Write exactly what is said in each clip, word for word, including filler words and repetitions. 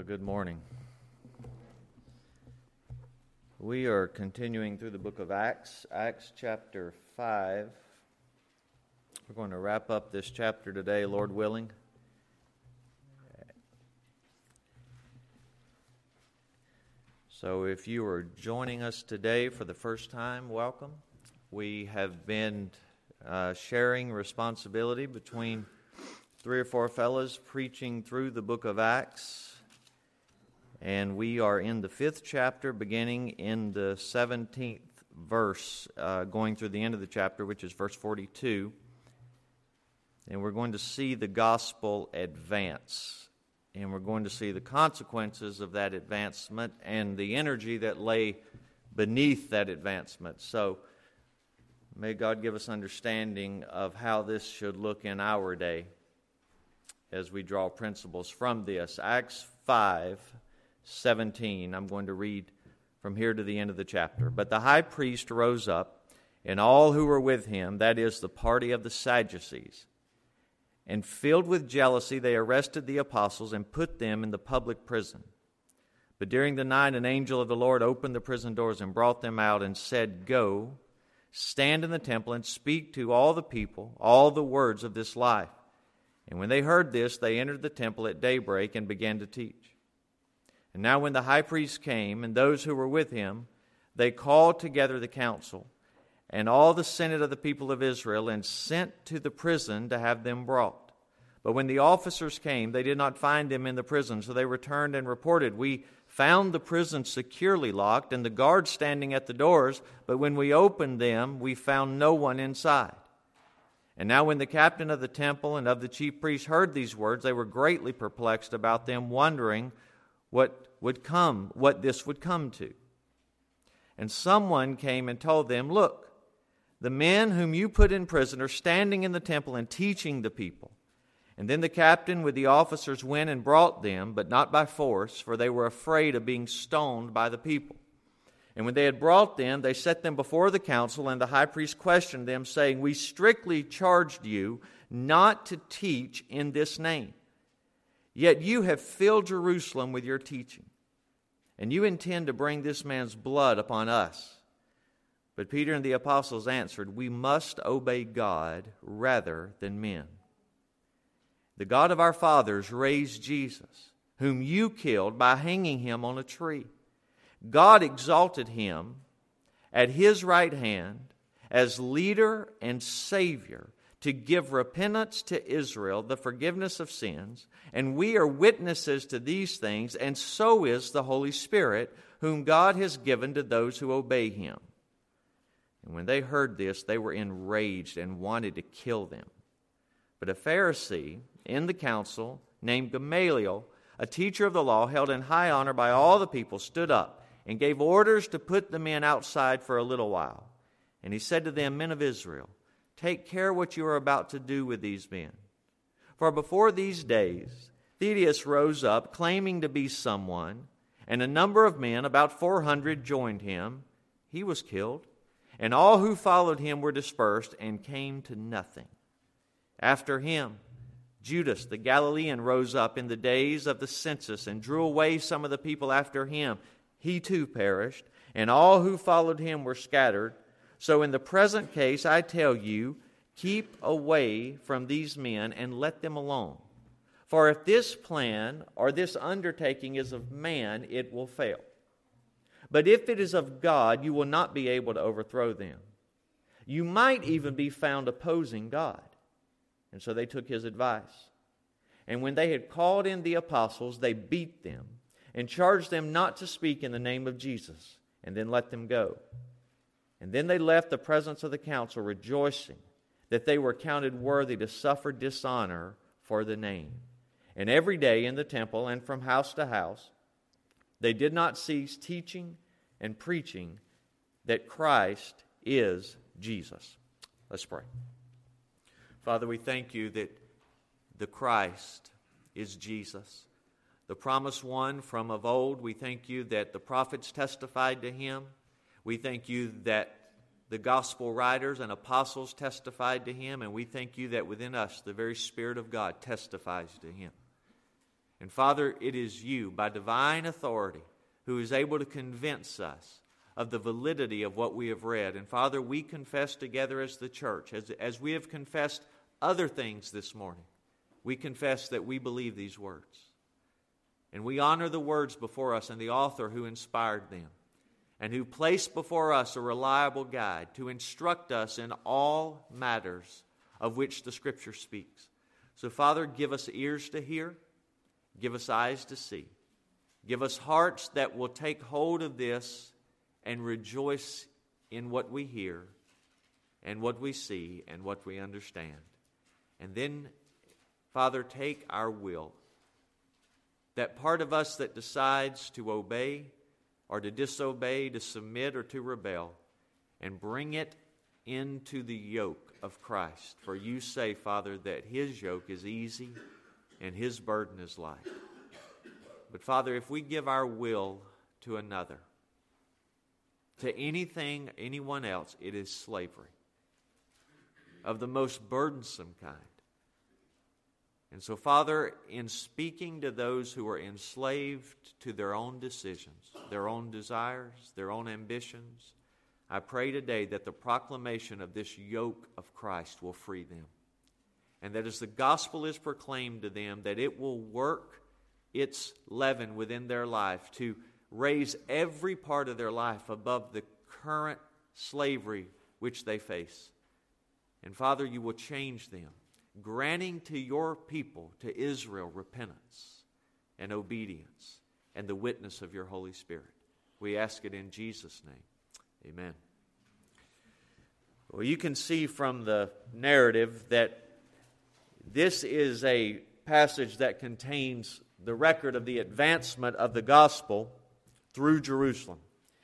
Good morning. We are continuing through the book of Acts, Acts chapter five. We're going to wrap up this chapter today, Lord willing. So if you are joining us today for the first time, welcome. We have been uh, sharing responsibility between three or four fellows preaching through the book of Acts. And we are in the fifth chapter, beginning in the seventeenth verse, uh, going through the end of the chapter, which is verse forty-two. And we're going to see the gospel advance. And we're going to see the consequences of that advancement and the energy that lay beneath that advancement. So may God give us understanding of how this should look in our day as we draw principles from this. Acts five seventeen. I'm going to read from here to the end of the chapter. But the high priest rose up, and all who were with him, that is, the party of the Sadducees, and filled with jealousy, they arrested the apostles and put them in the public prison. But during the night, an angel of the Lord opened the prison doors and brought them out and said, "Go, stand in the temple and speak to all the people all the words of this life." And when they heard this, they entered the temple at daybreak and began to teach. And now when the high priest came, and those who were with him, they called together the council and all the senate of the people of Israel, and sent to the prison to have them brought. But when the officers came, they did not find them in the prison, so they returned and reported, "We found the prison securely locked, and the guards standing at the doors, but when we opened them, we found no one inside." And now when the captain of the temple and of the chief priests heard these words, they were greatly perplexed about them, wondering what would come, what this would come to. And someone came and told them, "Look, the men whom you put in prison are standing in the temple and teaching the people." And then the captain with the officers went and brought them, but not by force, for they were afraid of being stoned by the people. And when they had brought them, they set them before the council, and the high priest questioned them, saying, "We strictly charged you not to teach in this name. Yet you have filled Jerusalem with your teaching, and you intend to bring this man's blood upon us." But Peter and the apostles answered, "We must obey God rather than men. The God of our fathers raised Jesus, whom you killed by hanging him on a tree. God exalted him at his right hand as leader and Savior, to give repentance to Israel, the forgiveness of sins. And we are witnesses to these things, and so is the Holy Spirit, whom God has given to those who obey him." And when they heard this, they were enraged and wanted to kill them. But a Pharisee in the council, named Gamaliel, a teacher of the law, held in high honor by all the people, stood up and gave orders to put the men outside for a little while. And he said to them, "Men of Israel, take care what you are about to do with these men. For before these days, Theudas rose up, claiming to be someone, and a number of men, about four hundred, joined him. He was killed, and all who followed him were dispersed and came to nothing. After him, Judas the Galilean rose up in the days of the census and drew away some of the people after him. He too perished, and all who followed him were scattered. So in the present case, I tell you, keep away from these men and let them alone. For if this plan or this undertaking is of man, it will fail. But if it is of God, you will not be able to overthrow them. You might even be found opposing God." And so they took his advice. And when they had called in the apostles, they beat them and charged them not to speak in the name of Jesus, and then let them go. And then they left the presence of the council, rejoicing that they were counted worthy to suffer dishonor for the name. And every day in the temple and from house to house, they did not cease teaching and preaching that Christ is Jesus. Let's pray. Father, we thank you that the Christ is Jesus, the promised one from of old. We thank you that the prophets testified to him. We thank you that the gospel writers and apostles testified to him, and we thank you that within us the very Spirit of God testifies to him. And Father, it is you, by divine authority, who is able to convince us of the validity of what we have read. And Father, we confess together as the church, as, as we have confessed other things this morning, we confess that we believe these words. And we honor the words before us and the author who inspired them, and who placed before us a reliable guide to instruct us in all matters of which the Scripture speaks. So, Father, give us ears to hear, give us eyes to see, give us hearts that will take hold of this and rejoice in what we hear and what we see and what we understand. And then, Father, take our will, that part of us that decides to obey or to disobey, to submit or to rebel, and bring it into the yoke of Christ. For you say, Father, that His yoke is easy and His burden is light. But Father, if we give our will to another, to anything, anyone else, it is slavery of the most burdensome kind. And so, Father, in speaking to those who are enslaved to their own decisions, their own desires, their own ambitions, I pray today that the proclamation of this yoke of Christ will free them. And that as the gospel is proclaimed to them, that it will work its leaven within their life to raise every part of their life above the current slavery which they face. And Father, you will change them, granting to your people, to Israel, repentance and obedience and the witness of your Holy Spirit. We ask it in Jesus' name. Amen. Well, you can see from the narrative that this is a passage that contains the record of the advancement of the gospel through Jerusalem.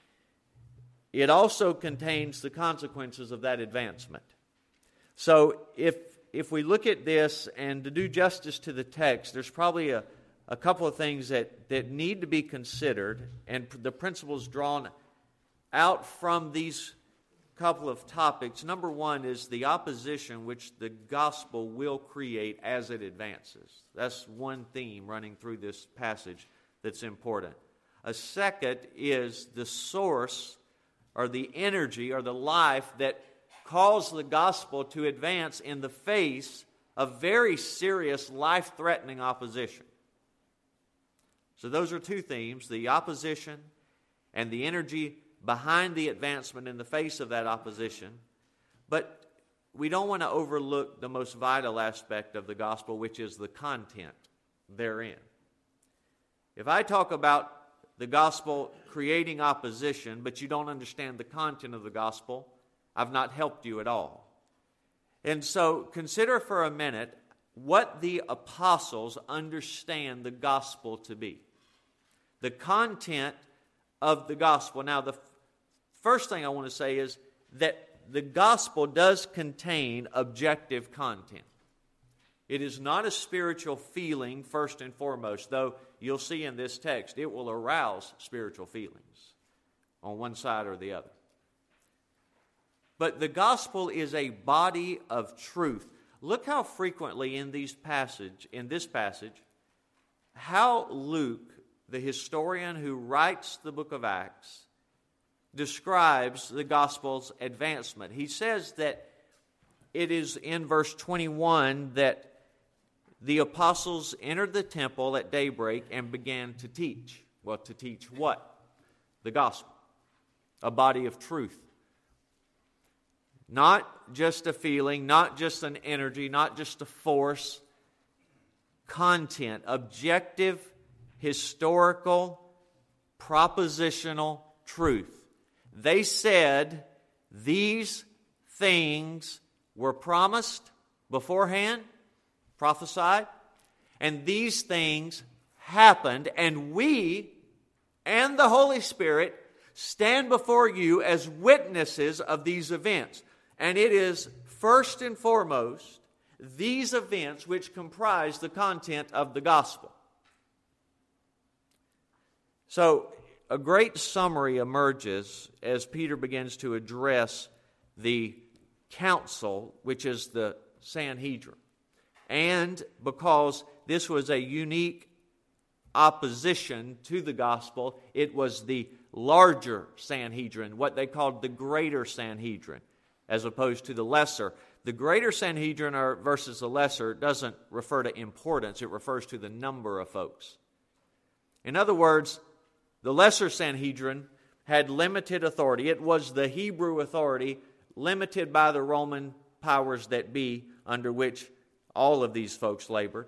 It also contains the consequences of that advancement. So if if we look at this, and to do justice to the text, there's probably a, a couple of things that, that need to be considered, and the principles drawn out from these couple of topics. Number one is the opposition which the gospel will create as it advances. That's one theme running through this passage that's important. A second is the source or the energy or the life that calls the gospel to advance in the face of very serious, life-threatening opposition. So those are two themes, the opposition and the energy behind the advancement in the face of that opposition. But we don't want to overlook the most vital aspect of the gospel, which is the content therein. If I talk about the gospel creating opposition, but you don't understand the content of the gospel, I've not helped you at all. And so consider for a minute what the apostles understand the gospel to be. The content of the gospel. Now, the f- first thing I want to say is that the gospel does contain objective content. It is not a spiritual feeling first and foremost, though you'll see in this text it will arouse spiritual feelings on one side or the other. But the gospel is a body of truth. Look how frequently in these passage, in this passage, how Luke, the historian who writes the book of Acts, describes the gospel's advancement. He says that it is in verse twenty-one that the apostles entered the temple at daybreak and began to teach. Well, to teach what? The gospel. A body of truth. Not just a feeling, not just an energy, not just a force. Content, objective, historical, propositional truth. They said these things were promised beforehand, prophesied, and these things happened, and we and the Holy Spirit stand before you as witnesses of these events. And it is first and foremost these events which comprise the content of the gospel. So, a great summary emerges as Peter begins to address the council, which is the Sanhedrin. And because this was a unique opposition to the gospel, it was the larger Sanhedrin, what they called the greater Sanhedrin, as opposed to the lesser. The greater Sanhedrin or versus the lesser doesn't refer to importance, it refers to the number of folks. In other words, the lesser Sanhedrin had limited authority. It was the Hebrew authority limited by the Roman powers that be, under which all of these folks labored.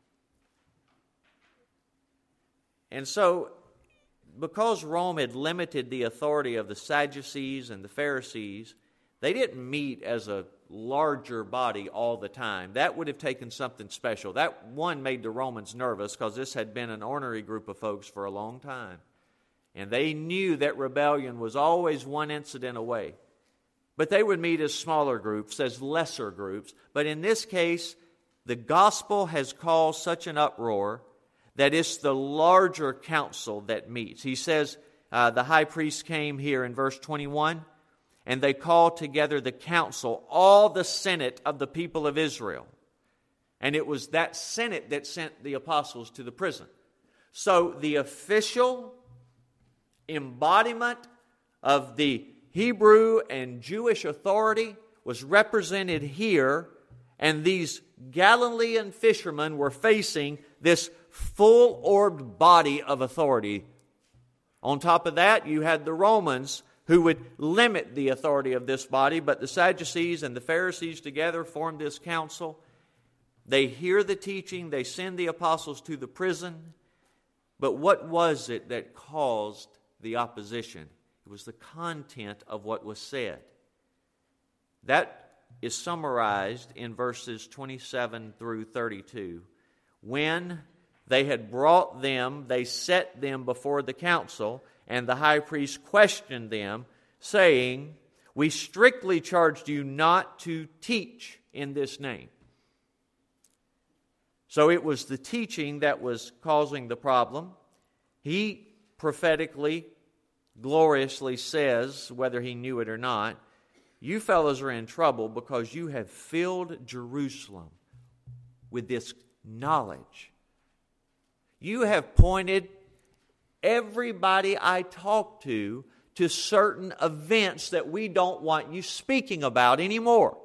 And so, because Rome had limited the authority of the Sadducees and the Pharisees, they didn't meet as a larger body all the time. That would have taken something special. That, one, made the Romans nervous because this had been an ornery group of folks for a long time. And they knew that rebellion was always one incident away. But they would meet as smaller groups, as lesser groups. But in this case, the gospel has caused such an uproar that it's the larger council that meets. He says uh, the high priest came here in verse twenty-one, and they called together the council, all the senate of the people of Israel. And it was that senate that sent the apostles to the prison. So the official embodiment of the Hebrew and Jewish authority was represented here, and these Galilean fishermen were facing this full-orbed body of authority. On top of that, you had the Romans who would limit the authority of this body, but the Sadducees and the Pharisees together formed this council. They hear the teaching, they send the apostles to the prison, but what was it that caused the opposition? It was the content of what was said. That is summarized in verses twenty-seven through thirty-two. When they had brought them, they set them before the council, and the high priest questioned them, saying, "We strictly charged you not to teach in this name." So it was the teaching that was causing the problem. He prophetically, gloriously says, whether he knew it or not, "You fellows are in trouble because you have filled Jerusalem with this knowledge. You have pointed everybody I talk to to certain events that we don't want you speaking about anymore."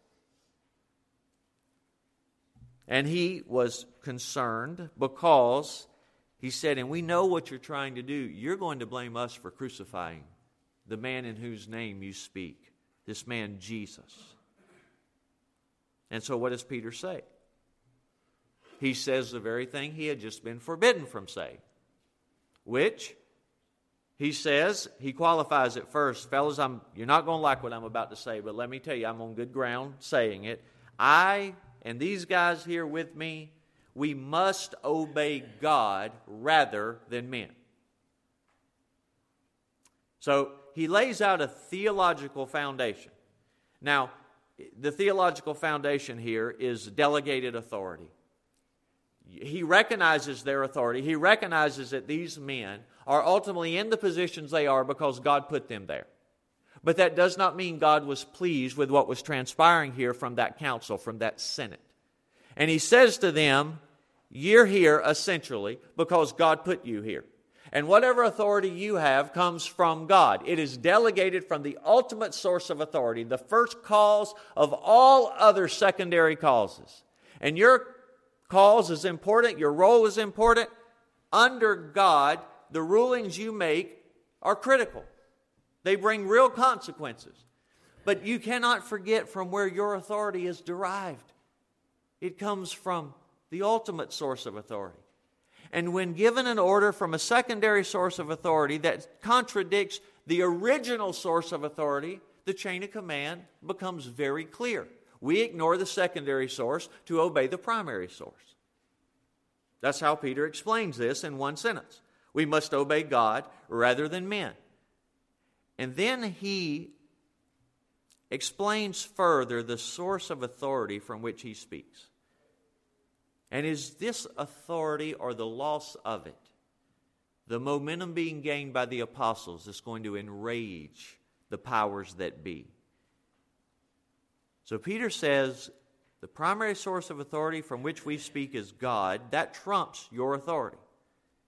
And he was concerned because he said, "And we know what you're trying to do. You're going to blame us for crucifying the man in whose name you speak, this man Jesus." And so what does Peter say? He says the very thing he had just been forbidden from saying, which he says, he qualifies it first. Fellas, I'm, you're not going to like what I'm about to say, but let me tell you, I'm on good ground saying it. I and these guys here with me, we must obey God rather than men. So he lays out a theological foundation. Now, the theological foundation here is delegated authority. He recognizes their authority. He recognizes that these men are ultimately in the positions they are because God put them there. But that does not mean God was pleased with what was transpiring here from that council, from that Senate. And he says to them, you're here essentially because God put you here. And whatever authority you have comes from God. It is delegated from the ultimate source of authority, the first cause of all other secondary causes. And your cause is important, your role is important. Under God, the rulings you make are critical. They bring real consequences. But you cannot forget from where your authority is derived. It comes from the ultimate source of authority. And when given an order from a secondary source of authority that contradicts the original source of authority, the chain of command becomes very clear. We ignore the secondary source to obey the primary source. That's how Peter explains this in one sentence. We must obey God rather than men. And then he explains further the source of authority from which he speaks. And is this authority or the loss of it, the momentum being gained by the apostles, that's going to enrage the powers that be? So Peter says the primary source of authority from which we speak is God. That trumps your authority.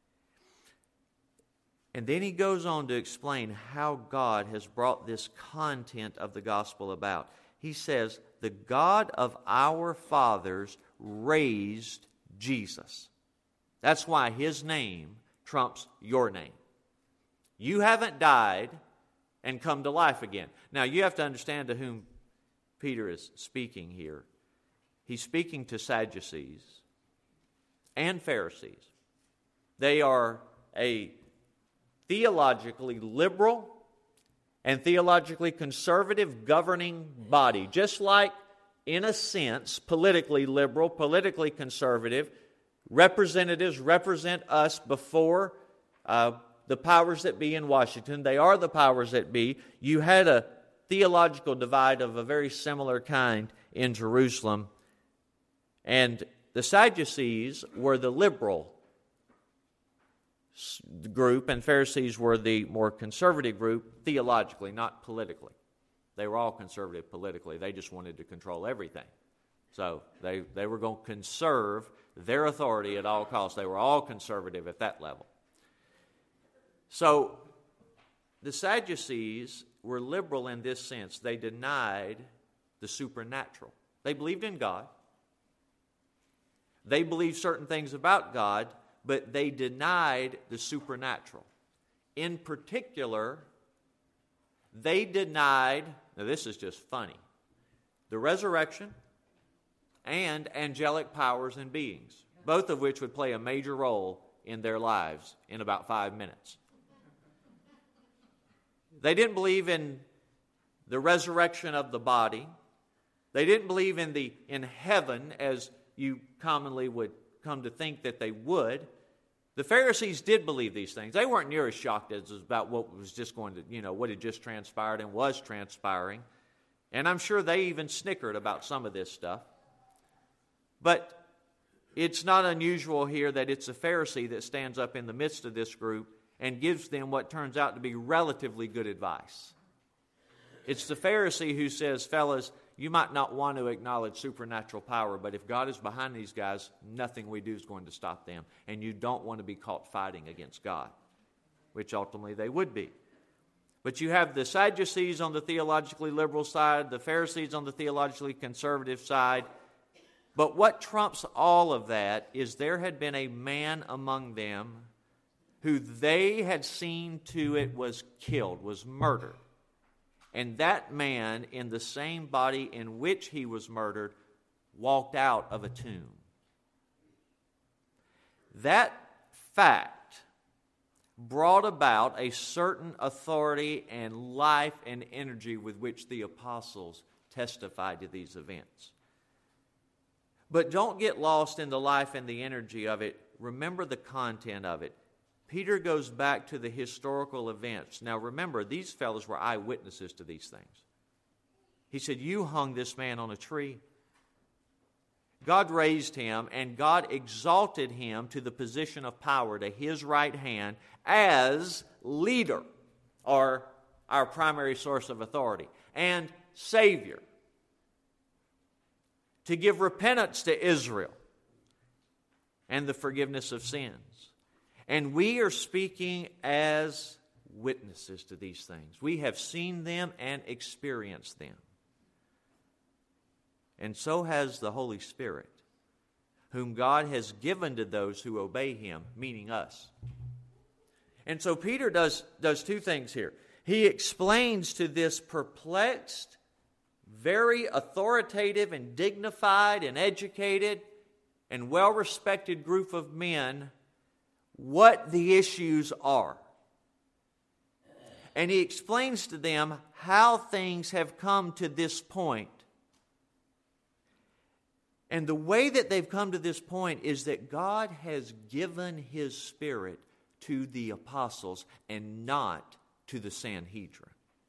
And then he goes on to explain how God has brought this content of the gospel about. He says, the God of our fathers raised Jesus. That's why his name trumps your name. You haven't died and come to life again. Now, you have to understand to whom Peter is speaking here. He's speaking to Sadducees and Pharisees. They are a theologically liberal and theologically conservative governing body, just like, in a sense, politically liberal, politically conservative representatives represent us before uh, the powers that be in Washington. They are the powers that be. You had a theological divide of a very similar kind in Jerusalem. And the Sadducees were the liberal group, and Pharisees were the more conservative group theologically, not politically. They were all conservative politically. They just wanted to control everything. So they, they were going to conserve their authority at all costs. They were all conservative at that level. So the Sadducees were liberal in this sense. They denied the supernatural. They believed in God. They believed certain things about God, but they denied the supernatural. In particular, they denied, now this is just funny, the resurrection and angelic powers and beings, both of which would play a major role in their lives in about five minutes. They didn't believe in the resurrection of the body. They didn't believe in the in heaven as you commonly would come to think that they would. The Pharisees did believe these things. They weren't near as shocked as about what was just going to, you know, what had just transpired and was transpiring. And I'm sure they even snickered about some of this stuff. But it's not unusual here that it's a Pharisee that stands up in the midst of this group and gives them what turns out to be relatively good advice. It's the Pharisee who says, fellas, you might not want to acknowledge supernatural power, but if God is behind these guys, nothing we do is going to stop them. And you don't want to be caught fighting against God, which ultimately they would be. But you have the Sadducees on the theologically liberal side, the Pharisees on the theologically conservative side. But what trumps all of that is there had been a man among them who they had seen to it was killed, was murdered. And that man, in the same body in which he was murdered, walked out of a tomb. That fact brought about a certain authority and life and energy with which the apostles testified to these events. But don't get lost in the life and the energy of it. Remember the content of it. Peter goes back to the historical events. Now remember, these fellows were eyewitnesses to these things. He said, you hung this man on a tree. God raised him, and God exalted him to the position of power, to his right hand, as leader, or our primary source of authority, and Savior, to give repentance to Israel and the forgiveness of sins. And we are speaking as witnesses to these things. We have seen them and experienced them. And so has the Holy Spirit, whom God has given to those who obey Him, meaning us. And so Peter does, does two things here. He explains to this perplexed, very authoritative and dignified and educated and well-respected group of men what the issues are. And he explains to them how things have come to this point. And the way that they've come to this point is that God has given His Spirit to the apostles and not to the Sanhedrin.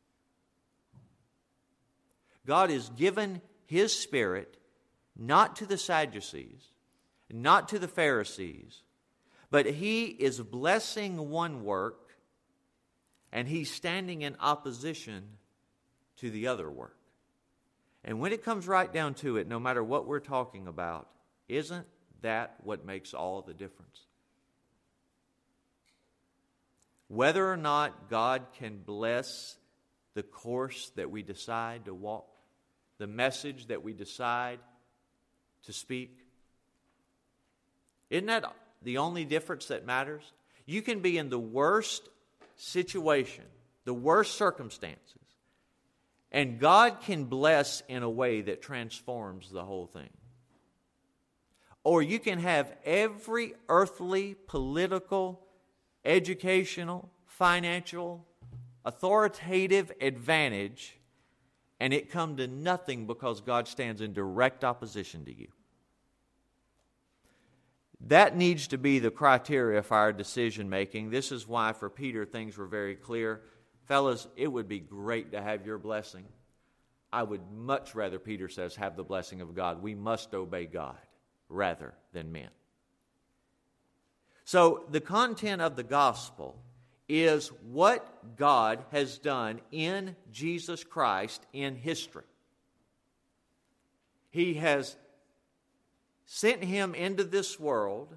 God has given His Spirit not to the Sadducees, not to the Pharisees, but He is blessing one work and He's standing in opposition to the other work. And when it comes right down to it, no matter what we're talking about, isn't that what makes all the difference? whether or not God can bless the course that we decide to walk, the message that we decide to speak. Isn't that the only difference that matters? You can be in the worst situation, the worst circumstances, and God can bless in a way that transforms the whole thing. Or you can have every earthly, political, educational, financial, authoritative advantage, and it come to nothing because God stands in direct opposition to you. That needs to be the criteria for our decision making. This is why for Peter things were very clear. Fellas, it would be great to have your blessing. I would much rather, Peter says, have the blessing of God. We must obey God rather than men. So the content of the gospel is what God has done in Jesus Christ in history. He has sent Him into this world,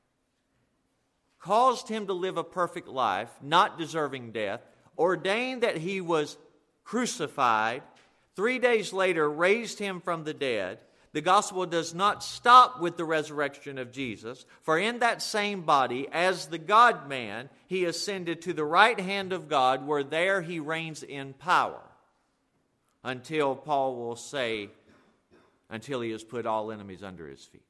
caused Him to live a perfect life, not deserving death, ordained that He was crucified, three days later raised Him from the dead. The gospel does not stop with the resurrection of Jesus, for in that same body, as the God-man, He ascended to the right hand of God, where there He reigns in power, until Paul will say, until He has put all enemies under His feet.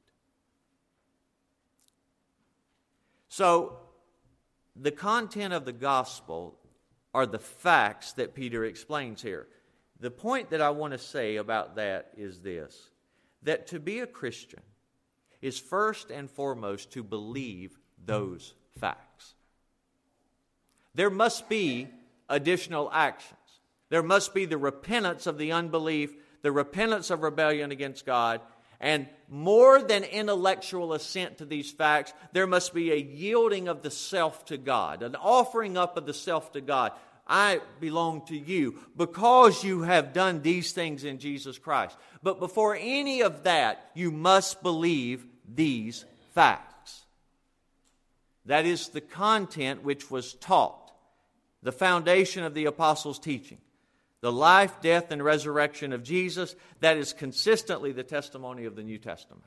So, the content of the gospel are the facts that Peter explains here. The point that I want to say about that is this, that to be a Christian is first and foremost to believe those facts. There must be additional actions. There must be the repentance of the unbelief, the repentance of rebellion against God, and more than intellectual assent to these facts, there must be a yielding of the self to God, an offering up of the self to God. I belong to you because you have done these things in Jesus Christ. But before any of that, you must believe these facts. That is the content which was taught, the foundation of the apostles' teaching. The life, death, and resurrection of Jesus, that is consistently the testimony of the New Testament.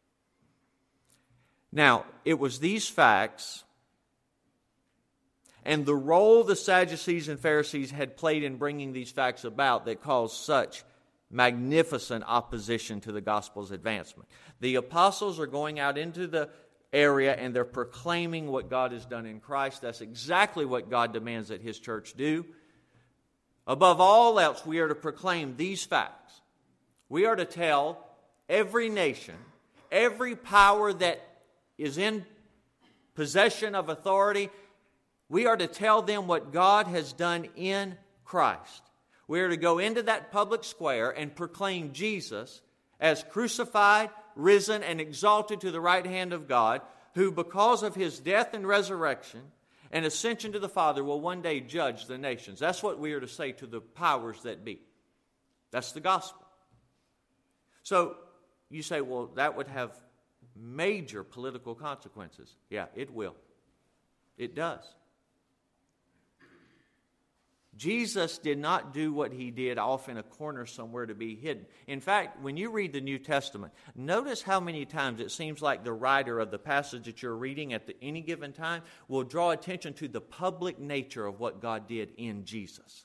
Now, it was these facts and the role the Sadducees and Pharisees had played in bringing these facts about that caused such magnificent opposition to the gospel's advancement. The apostles are going out into the area and they're proclaiming what God has done in Christ. That's exactly what God demands that His church do. Above all else, we are to proclaim these facts. We are to tell every nation, every power that is in possession of authority, we are to tell them what God has done in Christ. We are to go into that public square and proclaim Jesus as crucified, risen, and exalted to the right hand of God, who because of His death and resurrection and ascension to the Father will one day judge the nations. That's what we are to say to the powers that be. That's the gospel. So you say, well, that would have major political consequences. Yeah, it will. It does. Jesus did not do what He did off in a corner somewhere to be hidden. In fact, when you read the New Testament, notice how many times it seems like the writer of the passage that you're reading at the, any given time will draw attention to the public nature of what God did in Jesus.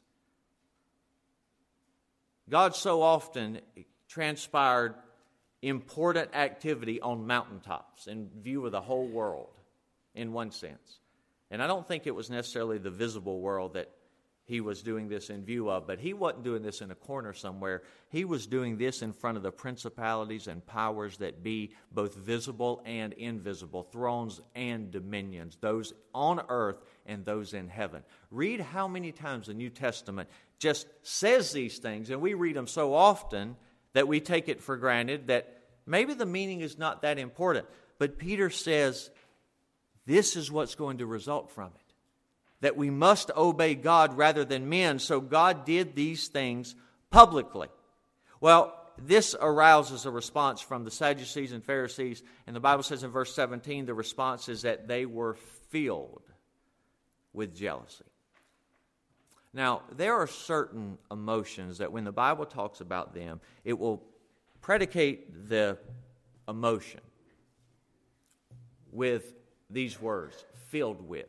God so often transpired important activity on mountaintops in view of the whole world, in one sense. And I don't think it was necessarily the visible world that He was doing this in view of, but He wasn't doing this in a corner somewhere. He was doing this in front of the principalities and powers that be, both visible and invisible, thrones and dominions, those on earth and those in heaven. Read how many times the New Testament just says these things, and we read them so often that we take it for granted that maybe the meaning is not that important. But Peter says this is what's going to result from it. That we must obey God rather than men, so God did these things publicly. Well, this arouses a response from the Sadducees and Pharisees, and the Bible says in verse seventeen, the response is that they were filled with jealousy. Now, there are certain emotions that when the Bible talks about them, it will predicate the emotion with these words, filled with.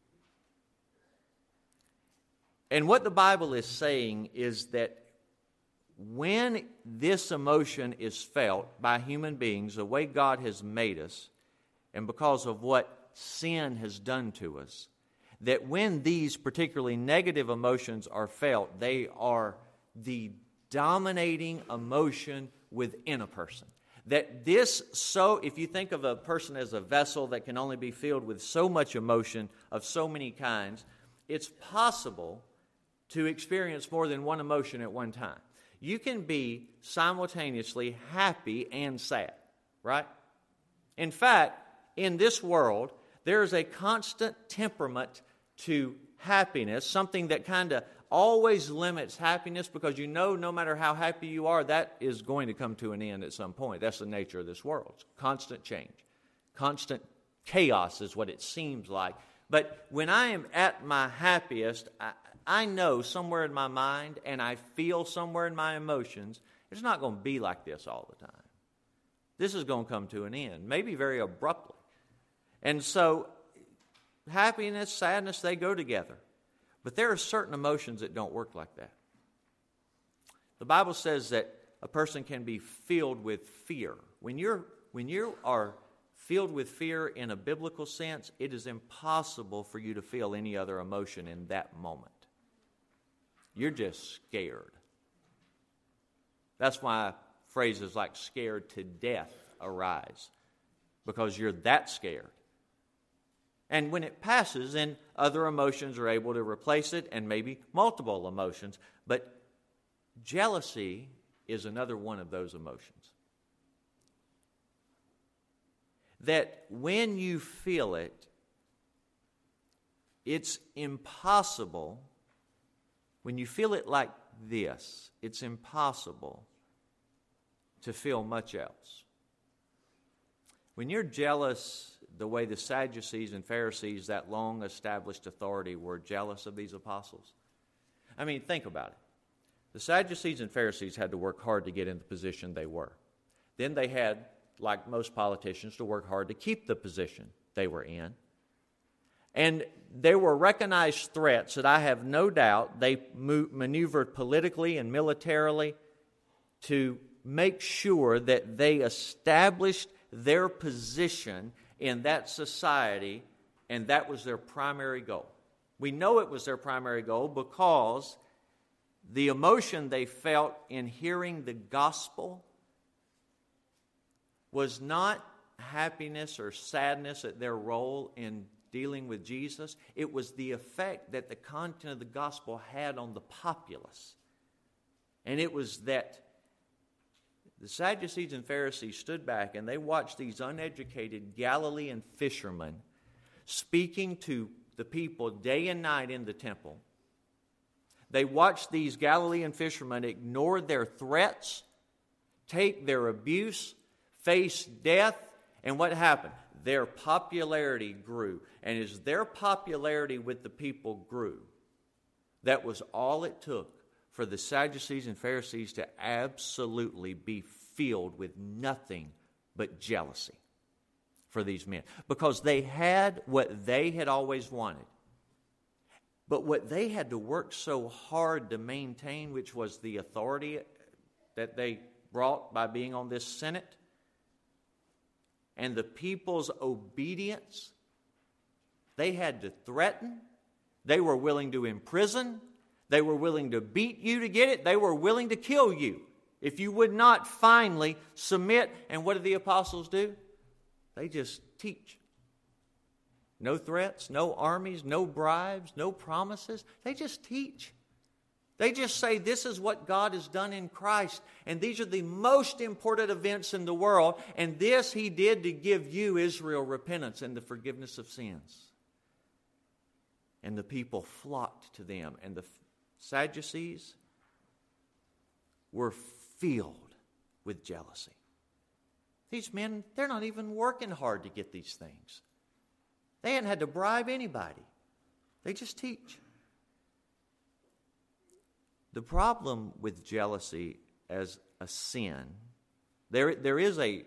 And what the Bible is saying is that when this emotion is felt by human beings, the way God has made us, and because of what sin has done to us, that when these particularly negative emotions are felt, they are the dominating emotion within a person. That this, so if you think of a person as a vessel that can only be filled with so much emotion of so many kinds, it's possible to experience more than one emotion at one time. You can be simultaneously happy and sad, right? In fact, in this world, there is a constant temperament to happiness, something that kind of always limits happiness, because you know no matter how happy you are, that is going to come to an end at some point. That's the nature of this world. It's constant change. Constant chaos is what it seems like. But when I am at my happiest, I, I know somewhere in my mind and I feel somewhere in my emotions, it's not going to be like this all the time. This is going to come to an end, maybe very abruptly. And so happiness, sadness, they go together. But there are certain emotions that don't work like that. The Bible says that a person can be filled with fear. When you're when you are filled with fear in a biblical sense, it is impossible for you to feel any other emotion in that moment. You're just scared. That's why phrases like scared to death arise, because you're that scared. And when it passes, then other emotions are able to replace it, and maybe multiple emotions. But jealousy is another one of those emotions. That when you feel it, it's impossible, when you feel it like this, it's impossible to feel much else. When you're jealous, the way the Sadducees and Pharisees, that long-established authority, were jealous of these apostles. I mean, think about it. The Sadducees and Pharisees had to work hard to get in the position they were. Then they had, like most politicians, to work hard to keep the position they were in. And there were recognized threats that I have no doubt they maneuvered politically and militarily to make sure that they established their position in that society, and that was their primary goal. We know it was their primary goal because the emotion they felt in hearing the gospel was not happiness or sadness at their role in dealing with Jesus. It was the effect that the content of the gospel had on the populace. And it was that the Sadducees and Pharisees stood back and they watched these uneducated Galilean fishermen speaking to the people day and night in the temple. They watched these Galilean fishermen ignore their threats, take their abuse, face death, and what happened? Their popularity grew. And as their popularity with the people grew, that was all it took for the Sadducees and Pharisees to absolutely be filled with nothing but jealousy for these men. Because they had what they had always wanted. But what they had to work so hard to maintain, which was the authority that they brought by being on this Senate, and the people's obedience, they had to threaten. They were willing to imprison. They were willing to beat you to get it. They were willing to kill you if you would not finally submit. And what did the apostles do? They just teach. No threats, no armies, no bribes, no promises. They just teach. They just say this is what God has done in Christ. And these are the most important events in the world. And this He did to give you, Israel, repentance and the forgiveness of sins. And the people flocked to them. And the Sadducees were filled with jealousy. These men, they're not even working hard to get these things. They hadn't had to bribe anybody. They just teach. The problem with jealousy as a sin, there, there is a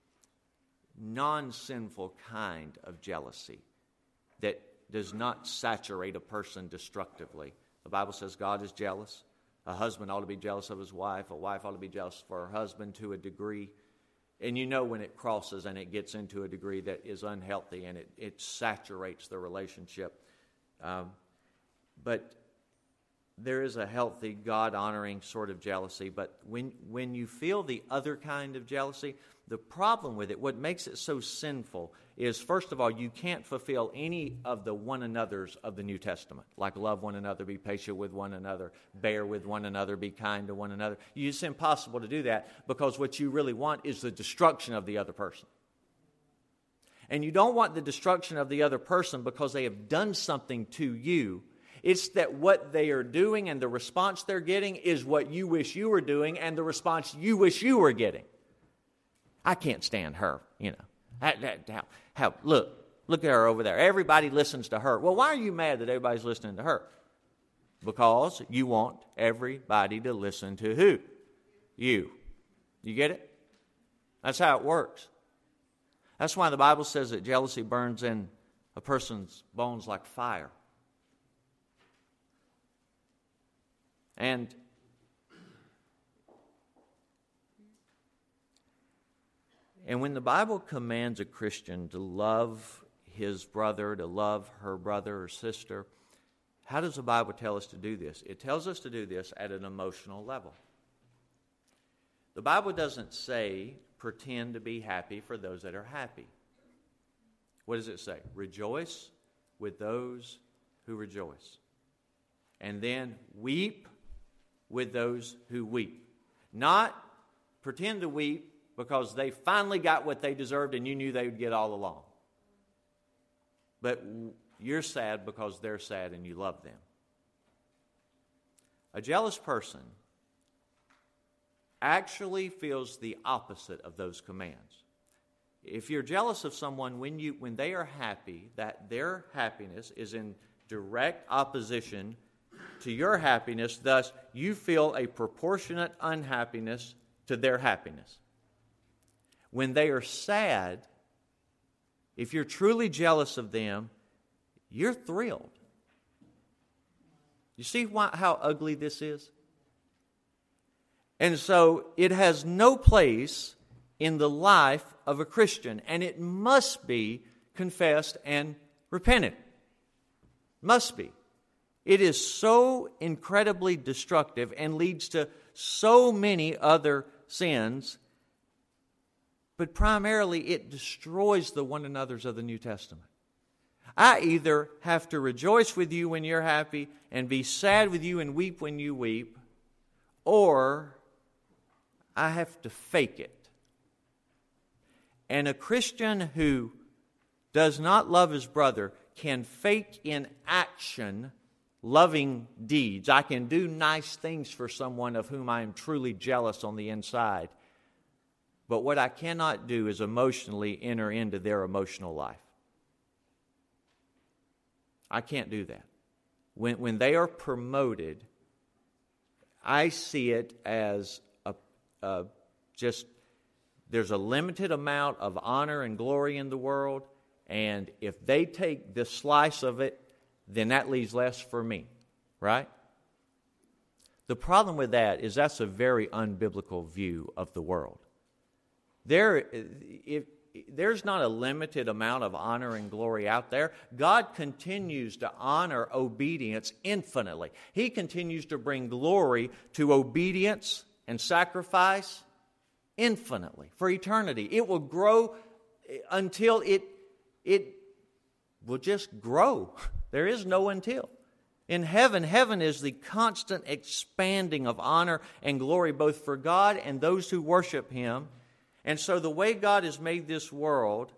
non-sinful kind of jealousy that does not saturate a person destructively. The Bible says God is jealous. A husband ought to be jealous of his wife. A wife ought to be jealous for her husband to a degree. And you know when it crosses and it gets into a degree that is unhealthy and it, it saturates the relationship. Um, but there is a healthy, God-honoring sort of jealousy. But when when you feel the other kind of jealousy, the problem with it, what makes it so sinful is, first of all, you can't fulfill any of the one another's of the New Testament, like love one another, be patient with one another, bear with one another, be kind to one another. It's impossible to do that because what you really want is the destruction of the other person. And you don't want the destruction of the other person because they have done something to you. It's that what they are doing and the response they're getting is what you wish you were doing and the response you wish you were getting. I can't stand her, you know. How, how, how, look, look at her over there. Everybody listens to her. Well, why are you mad that everybody's listening to her? Because you want everybody to listen to who? You. You get it? That's how it works. That's why the Bible says that jealousy burns in a person's bones like fire. And And when the Bible commands a Christian to love his brother, to love her brother or sister, how does the Bible tell us to do this? It tells us to do this at an emotional level. The Bible doesn't say, pretend to be happy for those that are happy. What does it say? Rejoice with those who rejoice. And then weep with those who weep. Not pretend to weep because they finally got what they deserved and you knew they would get all along. But you're sad because they're sad and you love them. A jealous person actually feels the opposite of those commands. If you're jealous of someone when you when they are happy, that their happiness is in direct opposition to your happiness, thus you feel a proportionate unhappiness to their happiness. When they are sad, if you're truly jealous of them, you're thrilled. You see why, how ugly this is? And so it has no place in the life of a Christian, and it must be confessed and repented. Must be. It is so incredibly destructive and leads to so many other sins. But primarily, it destroys the one another's of the New Testament. I either have to rejoice with you when you're happy and be sad with you and weep when you weep, or I have to fake it. And a Christian who does not love his brother can fake in action loving deeds. I can do nice things for someone of whom I am truly jealous on the inside. But what I cannot do is emotionally enter into their emotional life. I can't do that. When, when they are promoted, I see it as a, a just, there's a limited amount of honor and glory in the world, and if they take this slice of it, then that leaves less for me, right? The problem with that is that's a very unbiblical view of the world. There, if, there's not a limited amount of honor and glory out there. God continues to honor obedience infinitely. He continues to bring glory to obedience and sacrifice infinitely for eternity. It will grow until it, it will just grow. There is no until. In heaven, heaven is the constant expanding of honor and glory both for God and those who worship Him. And so the way God has made this world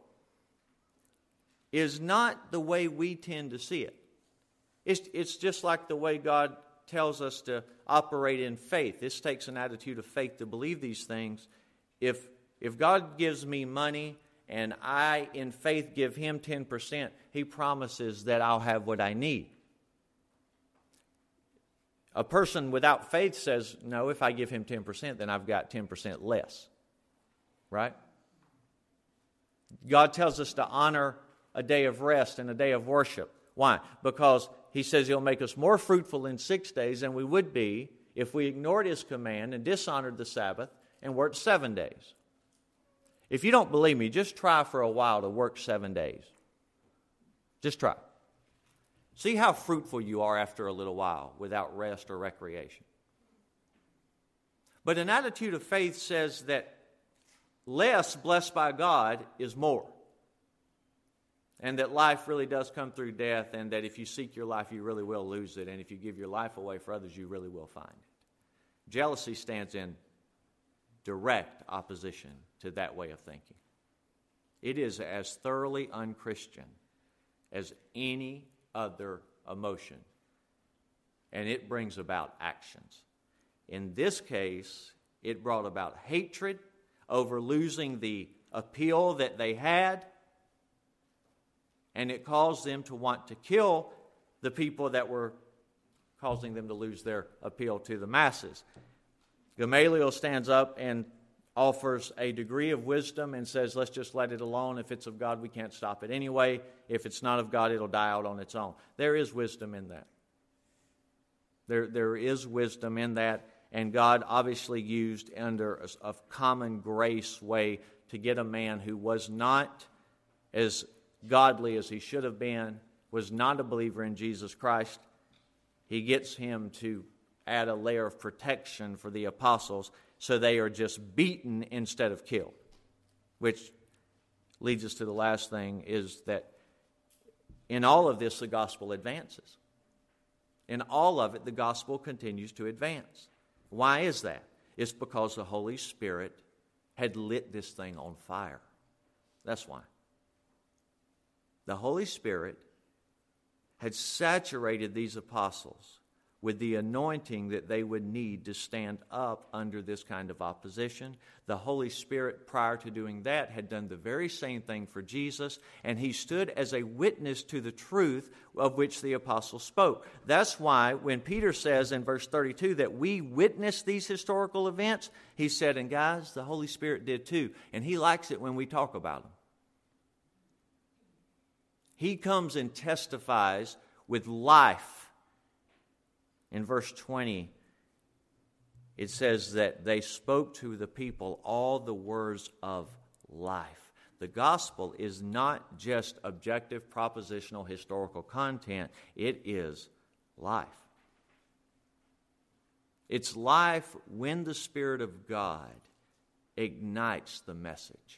is not the way we tend to see it. It's, it's just like the way God tells us to operate in faith. This takes an attitude of faith to believe these things. If, if God gives me money and I, in faith, give Him ten percent, He promises that I'll have what I need. A person without faith says, no, if I give him ten percent, then I've got ten percent less. Right? God tells us to honor a day of rest and a day of worship. Why? Because He says He'll make us more fruitful in six days than we would be if we ignored His command and dishonored the Sabbath and worked seven days. If you don't believe me, just try for a while to work seven days. Just try. See how fruitful you are after a little while without rest or recreation. But an attitude of faith says that less blessed by God is more. And that life really does come through death, and that if you seek your life, you really will lose it. And if you give your life away for others, you really will find it. Jealousy stands in direct opposition to that way of thinking. It is as thoroughly unchristian as any other emotion, and it brings about actions. In this case, it brought about hatred over losing the appeal that they had, and it caused them to want to kill the people that were causing them to lose their appeal to the masses. Gamaliel stands up and offers a degree of wisdom and says, let's just let it alone. If it's of God, we can't stop it anyway. If it's not of God, it'll die out on its own. There is wisdom in that. There, there is wisdom in that, and God obviously used under a, a common grace way to get a man who was not as godly as he should have been, was not a believer in Jesus Christ. He gets him to add a layer of protection for the apostles, so they are just beaten instead of killed. Which leads us to the last thing, is that in all of this, the gospel advances. In all of it, the gospel continues to advance. Why is that? It's because the Holy Spirit had lit this thing on fire. That's why. The Holy Spirit had saturated these apostles with the anointing that they would need to stand up under this kind of opposition. The Holy Spirit, prior to doing that, had done the very same thing for Jesus, and He stood as a witness to the truth of which the apostles spoke. That's why when Peter says in verse thirty-two that we witness these historical events, he said, and guys, the Holy Spirit did too, and He likes it when we talk about them. He comes and testifies with life. In verse twenty, it says that they spoke to the people all the words of life. The gospel is not just objective, propositional, historical content. It is life. It's life when the Spirit of God ignites the message.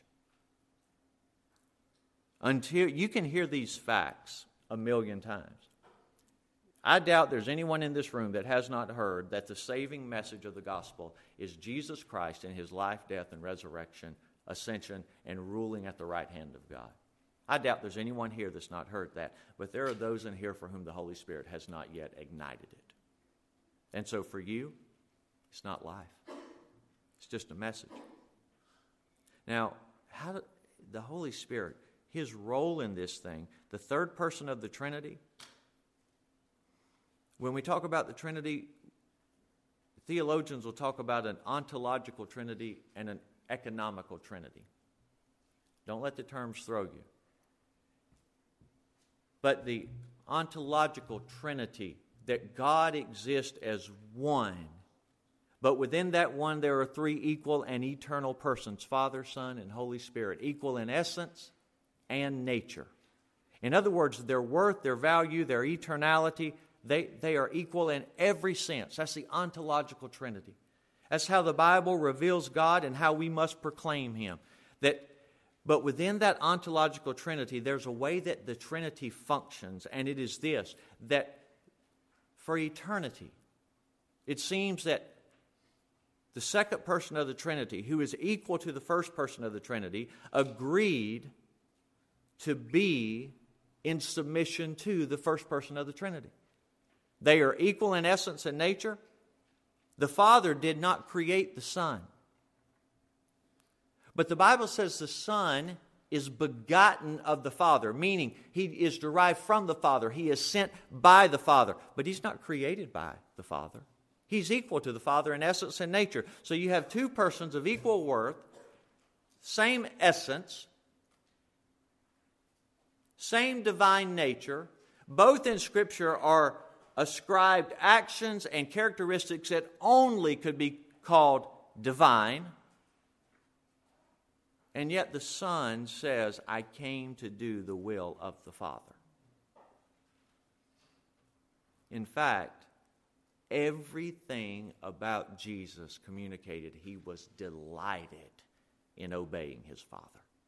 Until you can hear these facts a million times. I doubt there's anyone in this room that has not heard that the saving message of the gospel is Jesus Christ and His life, death, and resurrection, ascension, and ruling at the right hand of God. I doubt there's anyone here that's not heard that, but there are those in here for whom the Holy Spirit has not yet ignited it. And so for you, it's not life. It's just a message. Now, how do, the Holy Spirit, His role in this thing, the third person of the Trinity. When we talk about the Trinity, theologians will talk about an ontological Trinity and an economical Trinity. Don't let the terms throw you. But the ontological Trinity, that God exists as one, but within that one there are three equal and eternal persons, Father, Son, and Holy Spirit, equal in essence and nature. In other words, their worth, their value, their eternality, They, they are equal in every sense. That's the ontological Trinity. That's how the Bible reveals God and how we must proclaim Him. That, but within that ontological Trinity, there's a way that the Trinity functions, and it is this, that for eternity, it seems that the second person of the Trinity, who is equal to the first person of the Trinity, agreed to be in submission to the first person of the Trinity. They are equal in essence and nature. The Father did not create the Son. But the Bible says the Son is begotten of the Father, meaning he is derived from the Father. He is sent by the Father, but he's not created by the Father. He's equal to the Father in essence and nature. So you have two persons of equal worth, same essence, same divine nature. Both in Scripture are ascribed actions and characteristics that only could be called divine. And yet the Son says, I came to do the will of the Father. In fact, everything about Jesus communicated he was delighted in obeying his Father.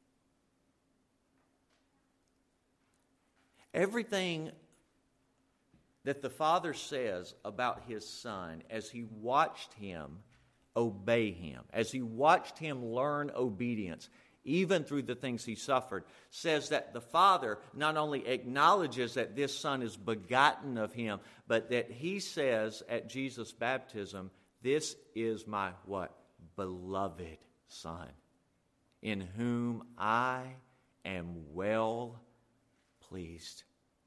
Everything that the Father says about his Son as he watched him obey him, as he watched him learn obedience, even through the things he suffered, says that the Father not only acknowledges that this Son is begotten of him, but that he says at Jesus' baptism, this is my what? Beloved Son, in whom I am well pleased.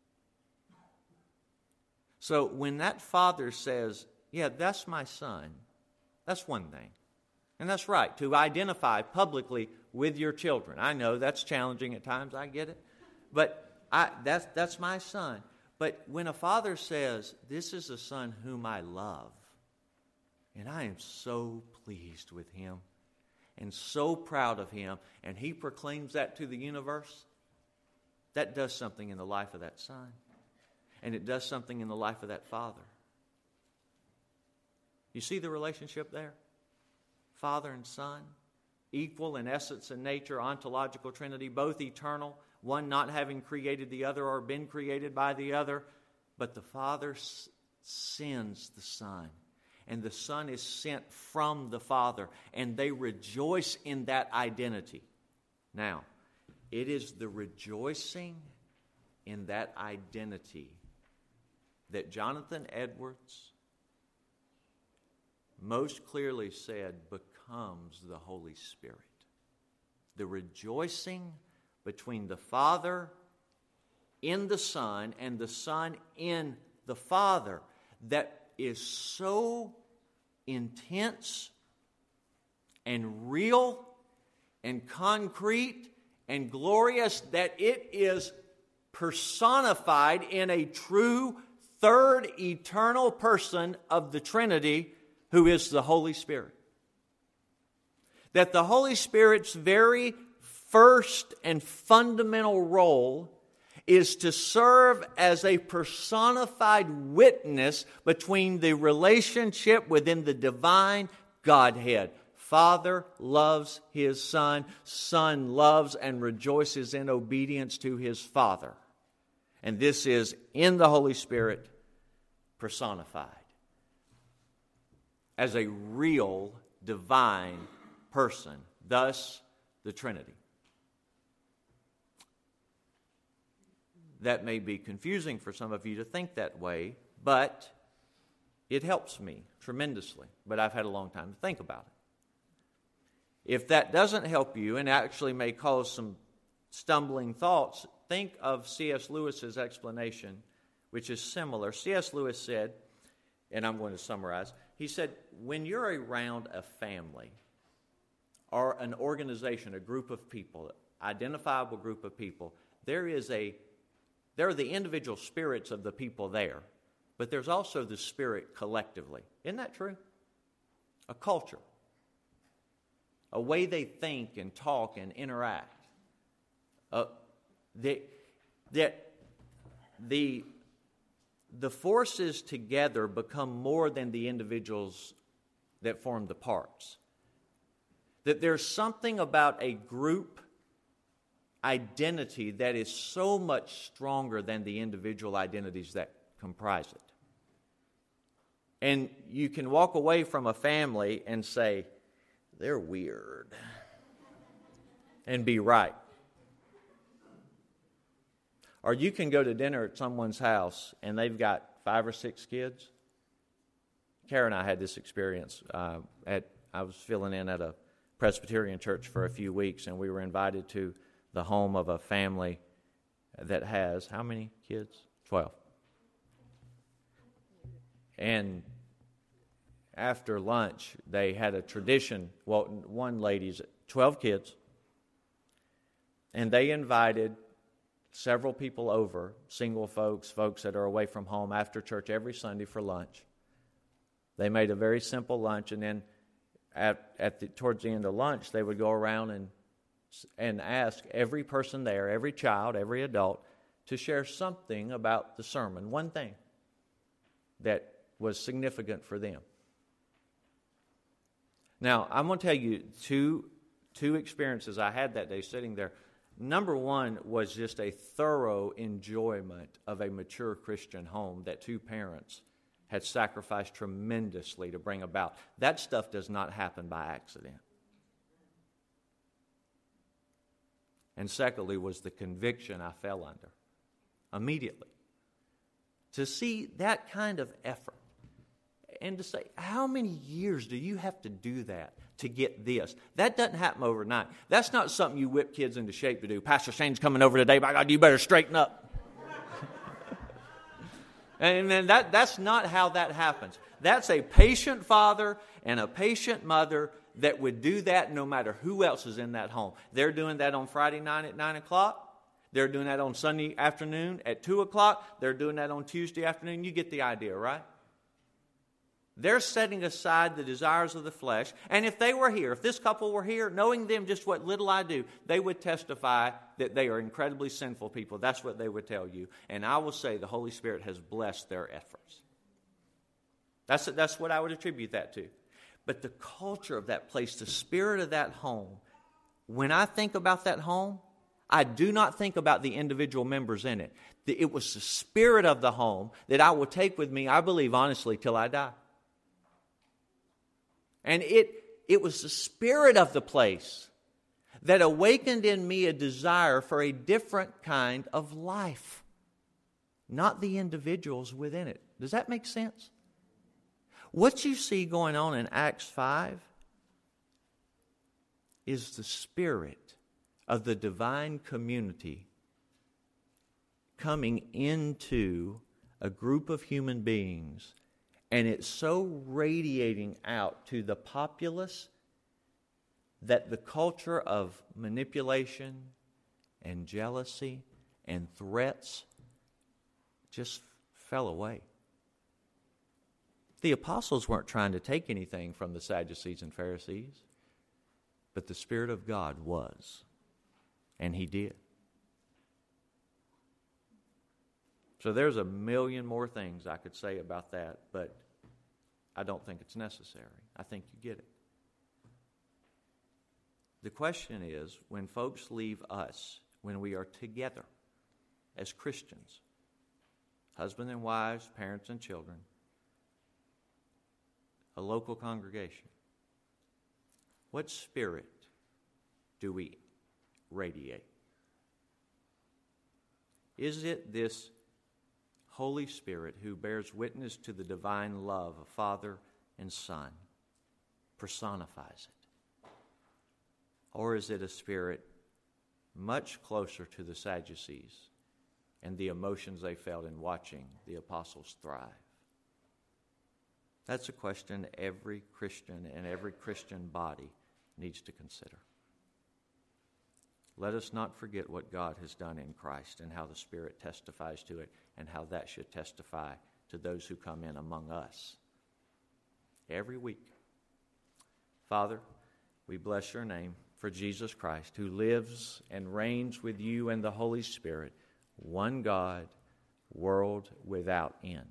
So when that Father says, yeah, that's my Son, that's one thing. And that's right, to identify publicly with your children. I know that's challenging at times, I get it. But I, that's, that's my Son. But when a father says, this is a Son whom I love, and I am so pleased with him, and so proud of him, and he proclaims that to the universe, that does something in the life of that Son. And it does something in the life of that Father. You see the relationship there? Father and Son, equal in essence and nature, ontological Trinity, both eternal, one not having created the other or been created by the other, but the Father s- sends the Son, and the Son is sent from the Father, and they rejoice in that identity. Now, it is the rejoicing in that identity that Jonathan Edwards most clearly said becomes the Holy Spirit. The rejoicing between the Father in the Son and the Son in the Father that is so intense and real and concrete and glorious that it is personified in a true third eternal person of the Trinity, who is the Holy Spirit. That the Holy Spirit's very first and fundamental role is to serve as a personified witness between the relationship within the divine Godhead. Father loves his Son. Son loves and rejoices in obedience to his Father. And this is in the Holy Spirit personified as a real divine person, thus the Trinity. That may be confusing for some of you to think that way, but it helps me tremendously. But I've had a long time to think about it. If that doesn't help you and actually may cause some stumbling thoughts, think of C S Lewis's explanation, which is similar. C S Lewis said, and I'm going to summarize, he said, when you're around a family or an organization, a group of people, identifiable group of people, there is a, there are the individual spirits of the people there, but there's also the spirit collectively. Isn't that true? A culture, a way they think and talk and interact. Uh, the, that the the forces together become more than the individuals that form the parts. That there's something about a group identity that is so much stronger than the individual identities that comprise it. And you can walk away from a family and say, they're weird, and be right. Or you can go to dinner at someone's house and they've got five or six kids. Kara and I had this experience. Uh, at I was filling in at a Presbyterian church for a few weeks, and we were invited to the home of a family that has, how many kids? Twelve. And after lunch, they had a tradition. Well, one lady's twelve kids, and they invited several people over, single folks, folks that are away from home, after church every Sunday for lunch. They made a very simple lunch, and then at, at the, towards the end of lunch, they would go around and and ask every person there, every child, every adult, to share something about the sermon, one thing that was significant for them. Now, I'm going to tell you two, two experiences I had that day sitting there. Number one was just a thorough enjoyment of a mature Christian home that two parents had sacrificed tremendously to bring about. That stuff does not happen by accident. And secondly was the conviction I fell under immediately. To see that kind of effort and to say, how many years do you have to do that to get this? That doesn't happen overnight. That's not something you whip kids into shape to do. Pastor Shane's coming over today. By God, you better straighten up. And then that, that's not how that happens. That's a patient father and a patient mother that would do that no matter who else is in that home. They're doing that on Friday night at nine o'clock. They're doing that on Sunday afternoon at two o'clock. They're doing that on Tuesday afternoon. You get the idea, right? They're setting aside the desires of the flesh. And if they were here, if this couple were here, knowing them just what little I do, they would testify that they are incredibly sinful people. That's what they would tell you. And I will say the Holy Spirit has blessed their efforts. That's, that's what I would attribute that to. But the culture of that place, the spirit of that home, when I think about that home, I do not think about the individual members in it. It was the spirit of the home that I will take with me, I believe, honestly, till I die. And it, it was the spirit of the place that awakened in me a desire for a different kind of life, not the individuals within it. Does that make sense? What you see going on in Acts five is the spirit of the divine community coming into a group of human beings, and it's so radiating out to the populace that the culture of manipulation and jealousy and threats just fell away. The apostles weren't trying to take anything from the Sadducees and Pharisees, but the Spirit of God was, and He did. So there's a million more things I could say about that, but I don't think it's necessary. I think you get it. The question is, when folks leave us, when we are together as Christians, husband and wives, parents and children, a local congregation, what spirit do we radiate? Is it this Holy Spirit who bears witness to the divine love of Father and Son, personifies it? Or is it a spirit much closer to the Sadducees and the emotions they felt in watching the apostles thrive? That's a question every Christian and every Christian body needs to consider. Let us not forget what God has done in Christ and how the Spirit testifies to it and how that should testify to those who come in among us every week. Father, we bless your name for Jesus Christ, who lives and reigns with you and the Holy Spirit, one God, world without end.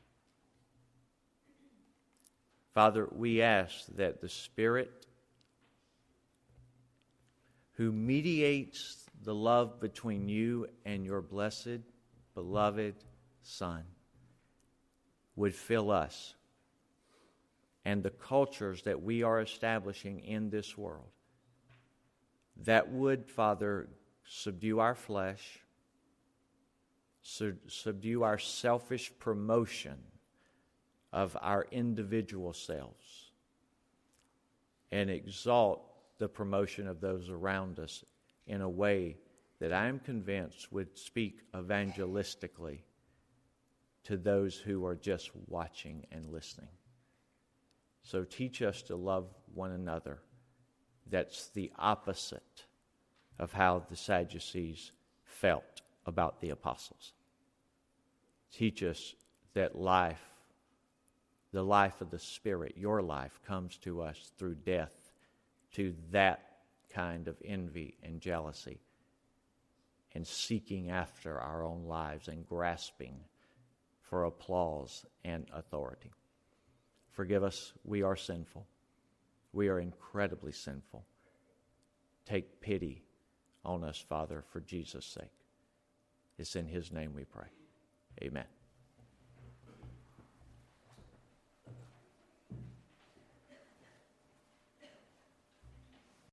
Father, we ask that the Spirit who mediates the love between you and your blessed, beloved Son would fill us and the cultures that we are establishing in this world, that would, Father, subdue our flesh, subdue our selfish promotion of our individual selves, and exalt the promotion of those around us in a way that I am convinced would speak evangelistically to those who are just watching and listening. So teach us to love one another. That's the opposite of how the Sadducees felt about the apostles. Teach us that life, the life of the Spirit, your life, comes to us through death to that kind of envy and jealousy and seeking after our own lives and grasping for applause and authority. Forgive us, we are sinful. We are incredibly sinful. Take pity on us, Father, for Jesus' sake. It's in His name we pray. Amen.